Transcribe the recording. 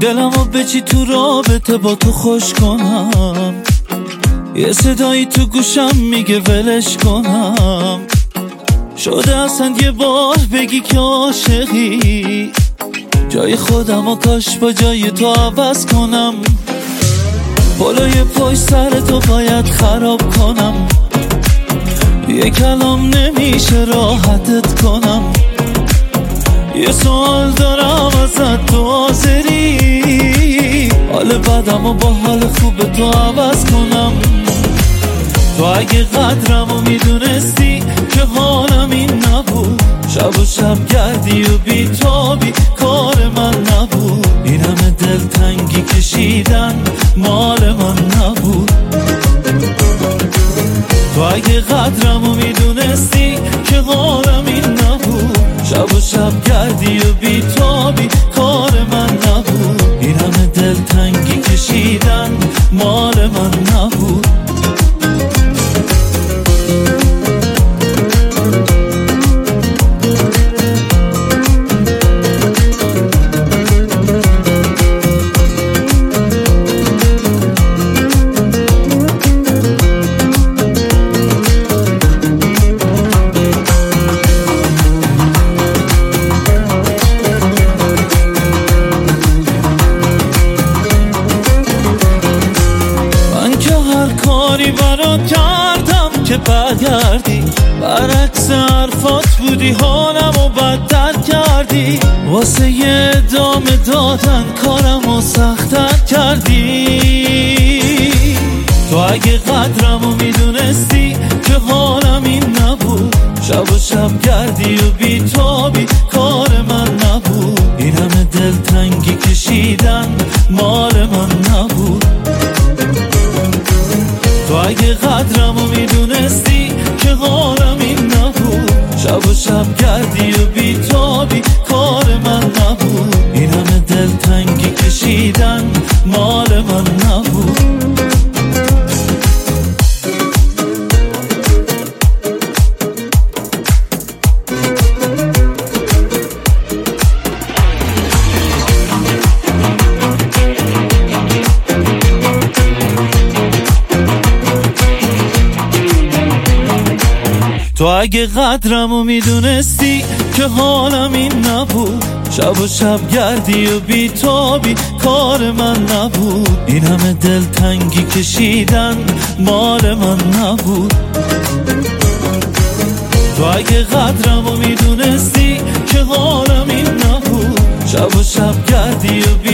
دلمو به چی تو رابطه با تو خوش کنم، یه صدایی تو گوشم میگه ولش کنم. شده اصلا یه بار بگی که عاشقی، جای خودمو کاش با جای تو عوض کنم. پلوی پشت سر تو باید خراب کنم، یه کلام نمیشه راحتت کنم. یه سوال دارم ازت، تو حاضری حال بدمو با حال خوب تو عوض کنم؟ تو اگه قدرمو میدونستی که حالم این نبود، شب و شب گردی و بیتابی کار من نبود. این همه دلتنگی کشیدن مال من نبود. تو اگه قدرمو میدونستی که حالم این نبود، شب و شب گردی و بیتابی کار من نبود. این همه دلتنگی کشیدن مال من نبود. کاری برات کردم که برگردی، برعکس حرفات بودی حالمو بدتر کردی. واسه یه ادامه دادن کارمو سخت‌تر کردی. تو اگه قدرمو میدونستی که حالم این نبود، شب و شب گردی و بیتابی کار من نبود. این همه دلتنگی کشیدن مال من نبود. تو اگه قدرمو میدونستی که حالم این نبود، شب و شب گردی و بیتابی کار من نبود. این همه دلتنگی کشیدن مال من نبود. تو اگه قدرمو میدونستی که حالم این نبود، شب و شب گردی و بیتابی کار من نبود. این همه دلتنگی کشیدن مال من نبود. تو اگه قدرمو میدونستی که حالم این نبود، شب و شب گردی و